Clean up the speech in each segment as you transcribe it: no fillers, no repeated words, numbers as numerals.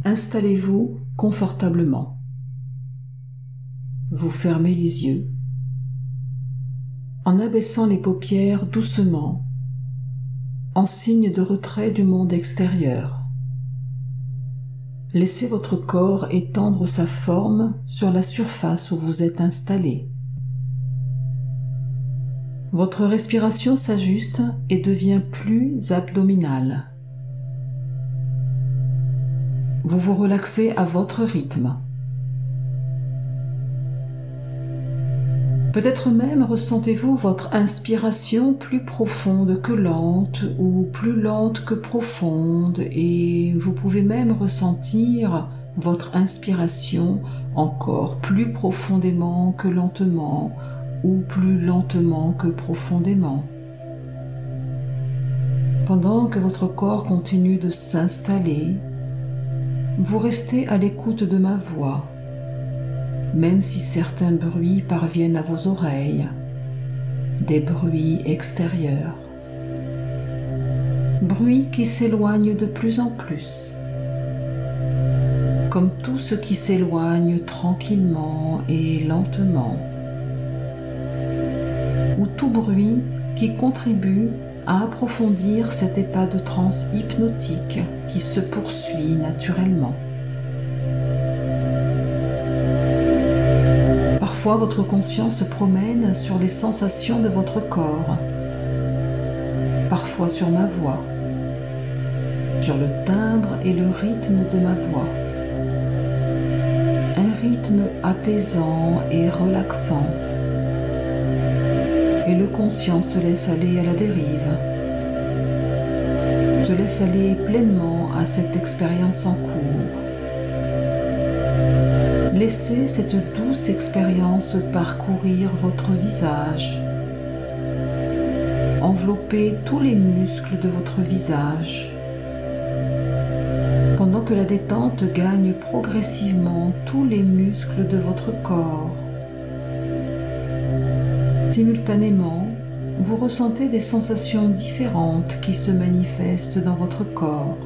Installez-vous confortablement. Vous fermez les yeux. En abaissant les paupières doucement, en signe de retrait du monde extérieur. Laissez votre corps étendre sa forme sur la surface où vous êtes installé. Votre respiration s'ajuste et devient plus abdominale. Vous vous relaxez à votre rythme. Peut-être même ressentez-vous votre inspiration plus profonde que lente ou plus lente que profonde, et vous pouvez même ressentir votre inspiration encore plus profondément que lentement ou plus lentement que profondément. Pendant que votre corps continue de s'installer, vous restez à l'écoute de ma voix, même si certains bruits parviennent à vos oreilles, des bruits extérieurs, bruits qui s'éloignent de plus en plus, comme tout ce qui s'éloigne tranquillement et lentement, ou tout bruit qui contribue à approfondir cet état de transe hypnotique qui se poursuit naturellement. Parfois, votre conscience se promène sur les sensations de votre corps, parfois sur ma voix, sur le timbre et le rythme de ma voix. Un rythme apaisant et relaxant. Et le conscient se laisse aller à la dérive, se laisse aller pleinement à cette expérience en cours. Laissez cette douce expérience parcourir votre visage, envelopper tous les muscles de votre visage, pendant que la détente gagne progressivement tous les muscles de votre corps. Simultanément, vous ressentez des sensations différentes qui se manifestent dans votre corps.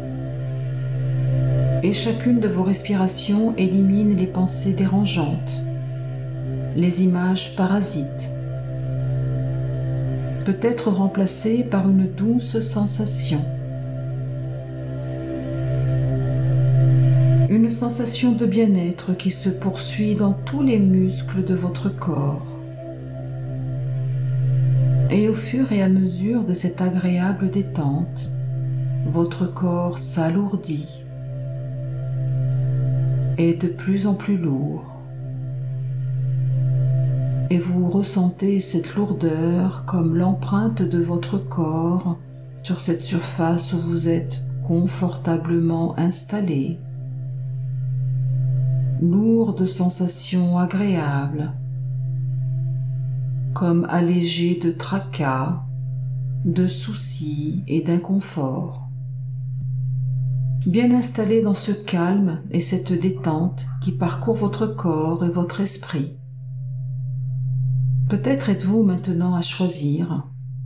Et chacune de vos respirations élimine les pensées dérangeantes, les images parasites, peut être remplacées par une douce sensation. Une sensation de bien-être qui se poursuit dans tous les muscles de votre corps. Et au fur et à mesure de cette agréable détente, votre corps s'alourdit, est de plus en plus lourd, et vous ressentez cette lourdeur comme l'empreinte de votre corps sur cette surface où vous êtes confortablement installé. Lourde sensation agréable, comme allégé de tracas, de soucis et d'inconfort. Bien installé dans ce calme et cette détente qui parcourt votre corps et votre esprit. Peut-être êtes-vous maintenant à choisir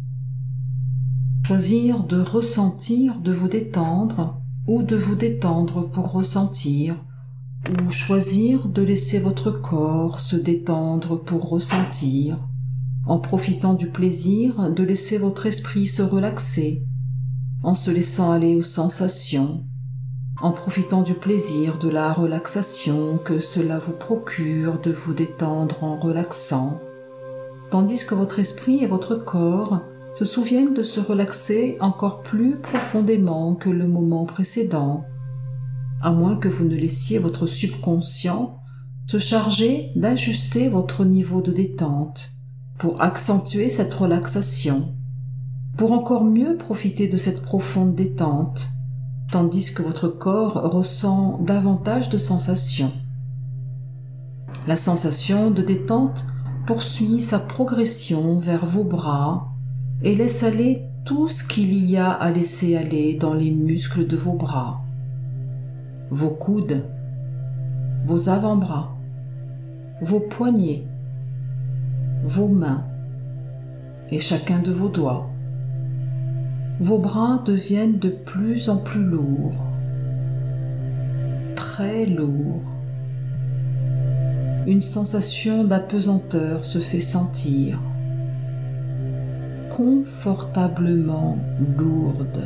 de ressentir, de vous détendre, ou de vous détendre pour ressentir, ou choisir de laisser votre corps se détendre pour ressentir, en profitant du plaisir de laisser votre esprit se relaxer, en se laissant aller aux sensations, en profitant du plaisir de la relaxation que cela vous procure de vous détendre en relaxant, tandis que votre esprit et votre corps se souviennent de se relaxer encore plus profondément que le moment précédent, à moins que vous ne laissiez votre subconscient se charger d'ajuster votre niveau de détente pour accentuer cette relaxation, pour encore mieux profiter de cette profonde détente, tandis que votre corps ressent davantage de sensations. La sensation de détente poursuit sa progression vers vos bras et laisse aller tout ce qu'il y a à laisser aller dans les muscles de vos bras, vos coudes, vos avant-bras, vos poignets, vos mains et chacun de vos doigts. Vos bras deviennent de plus en plus lourds. très lourd. Une sensation d'apesanteur se fait sentir, confortablement lourde.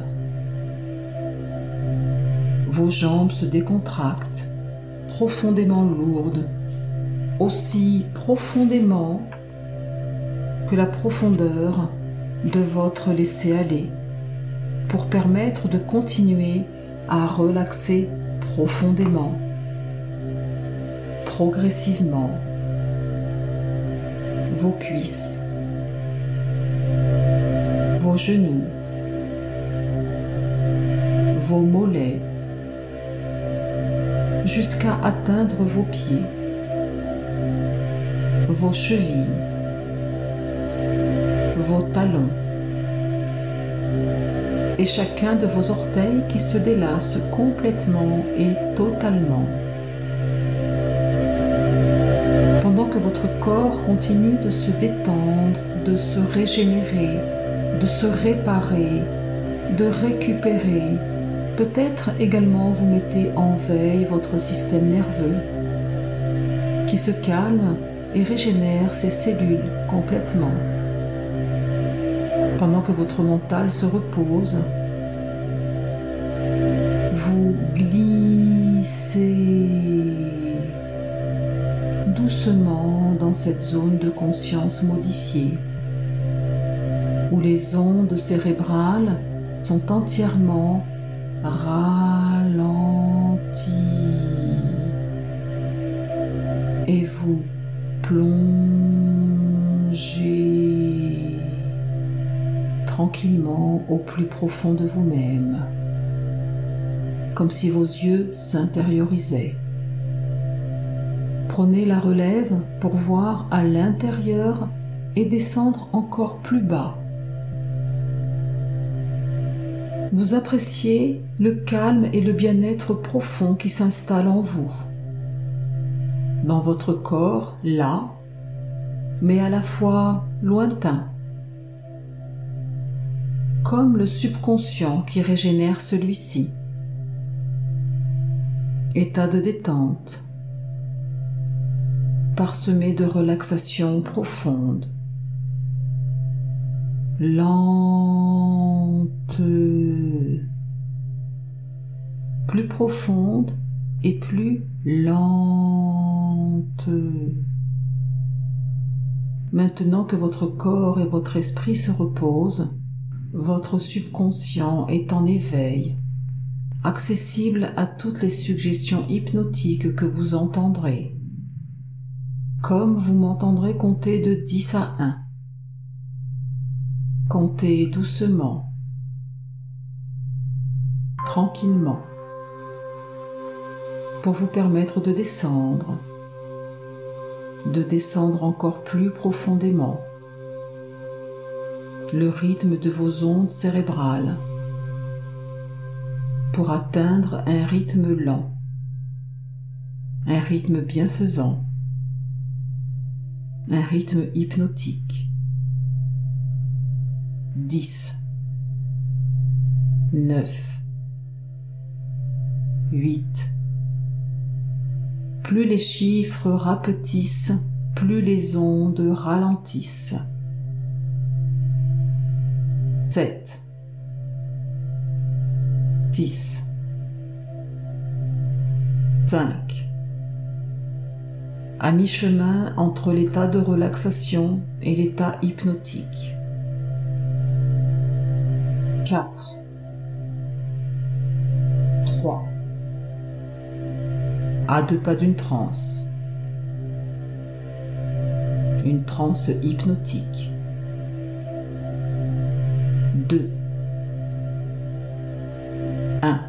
Vos jambes se décontractent, profondément lourdes, aussi profondément que la profondeur de votre laisser-aller, pour permettre de continuer à relaxer profondément, progressivement, vos cuisses, vos genoux, vos mollets, jusqu'à atteindre vos pieds, vos chevilles, vos talons, et chacun de vos orteils qui se délasse complètement et totalement. Pendant que votre corps continue de se détendre, de se régénérer, de se réparer, de récupérer, peut-être également vous mettez en veille votre système nerveux qui se calme et régénère ses cellules complètement. Pendant que votre mental se repose, vous glissez doucement dans cette zone de conscience modifiée, où les ondes cérébrales sont entièrement ralenties et vous plongez tranquillement au plus profond de vous-même, comme si vos yeux s'intériorisaient. Prenez la relève pour voir à l'intérieur et descendre encore plus bas. Vous appréciez le calme et le bien-être profond qui s'installe en vous, dans votre corps, là, mais à la fois lointain, comme le subconscient qui régénère celui-ci. État de détente, parsemé de relaxation profonde, lente, plus profonde et plus lente. Maintenant que votre corps et votre esprit se reposent, votre subconscient est en éveil, accessible à toutes les suggestions hypnotiques que vous entendrez. Comme vous m'entendrez compter de 10 à 1. Comptez doucement, tranquillement, pour vous permettre de descendre encore plus profondément. Le rythme de vos ondes cérébrales pour atteindre un rythme lent, un rythme bienfaisant, un rythme hypnotique. 10, 9, 8. Plus les chiffres rapetissent, plus les ondes ralentissent. 7, 6, 5. À mi-chemin entre l'état de relaxation et l'état hypnotique. 4, 3. À 2 pas d'une transe. Une transe hypnotique. 2, 1.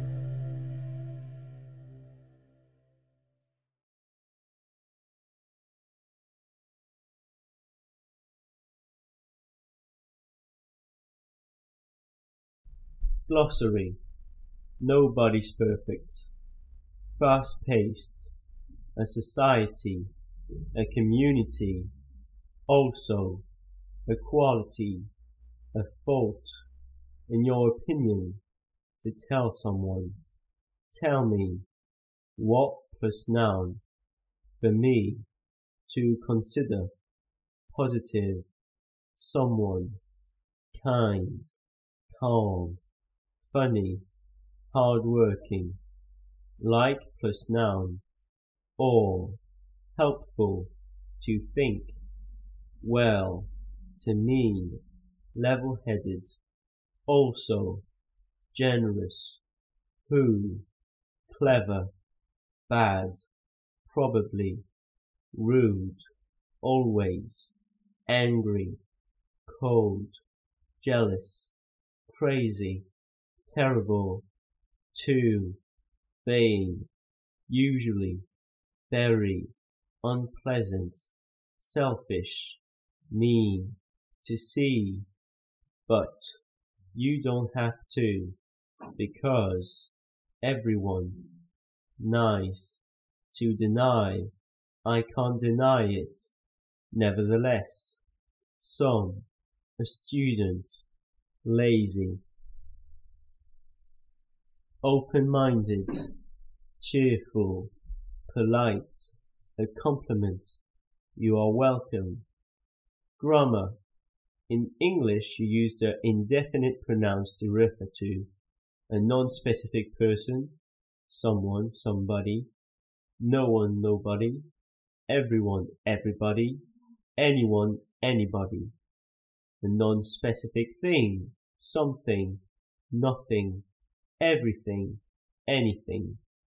Glossary. Nobody's perfect. Fast-paced. A society. A community. Also. A quality. A fault. In your opinion. To tell someone. Tell me. What plus noun. For me. To consider. Positive. Someone. Kind. Calm. Funny. Hard-working. Like plus noun. Or. Helpful. To think. Well. To mean. Level-headed. Also. Generous. Who. Clever. Bad. Probably. Rude. Always. Angry. Cold. Jealous. Crazy. Terrible. Too. Vain. Usually. Very. Unpleasant. Selfish. Mean. To see. But. You don't have to. Because. Everyone. Nice. To deny. I can't deny it. Nevertheless. Some. A student. Lazy. Open-minded. Cheerful. Polite. A compliment. You are welcome. Grammar. In English, you use the indefinite pronouns to refer to a non-specific person, someone, somebody, no one, nobody, everyone, everybody, anyone, anybody. A non-specific thing, something, nothing, everything, anything.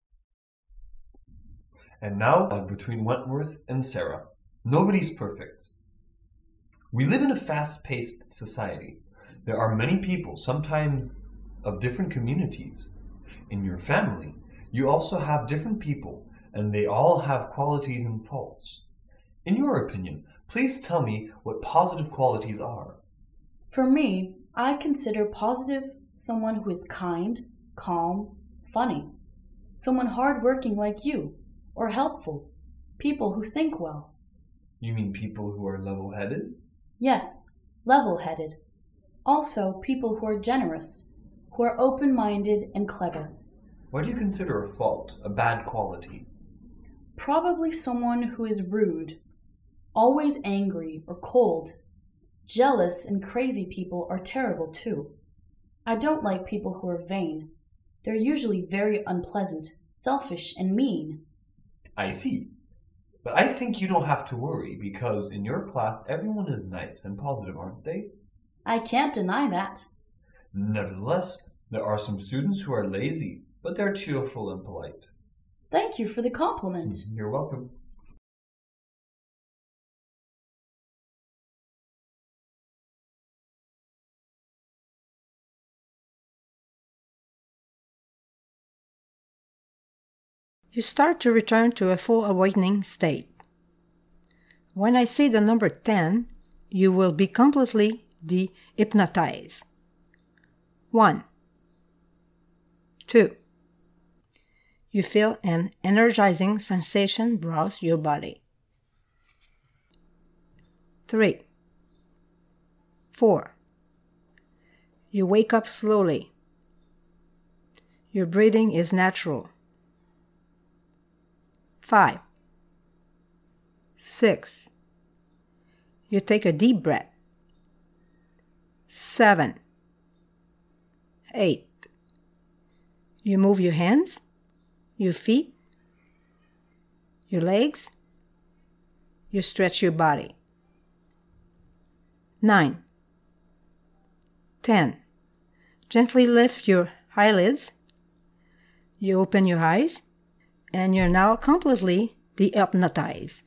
And now, between Wentworth and Sarah. Nobody's perfect. We live in a fast-paced society. There are many people, sometimes of different communities. In your family, you also have different people, and they all have qualities and faults. In your opinion, please tell me what positive qualities are. For me, I consider positive someone who is kind, calm, funny, someone hardworking like you, or helpful, people who think well. You mean people who are level-headed? Yes, level-headed. Also, people who are generous, who are open-minded and clever. What do you consider a fault, a bad quality? Probably someone who is rude, always angry or cold. Jealous and crazy people are terrible too. I don't like people who are vain. They're usually very unpleasant, selfish, and mean. I see. But I think you don't have to worry because in your class everyone is nice and positive, aren't they? I can't deny that. Nevertheless, there are some students who are lazy, but they're cheerful and polite. Thank you for the compliment. You're welcome. You start to return to a full awakening state. When I say the number 10, you will be completely de-hypnotized. 1, 2. You feel an energizing sensation browse your body. 3, 4. You wake up slowly. Your breathing is natural. 5, 6. You take a deep breath. 7, 8. You move your hands, your feet, your legs. You stretch your body. 9, 10. Gently lift your eyelids. You open your eyes, and you're now completely de-hypnotized.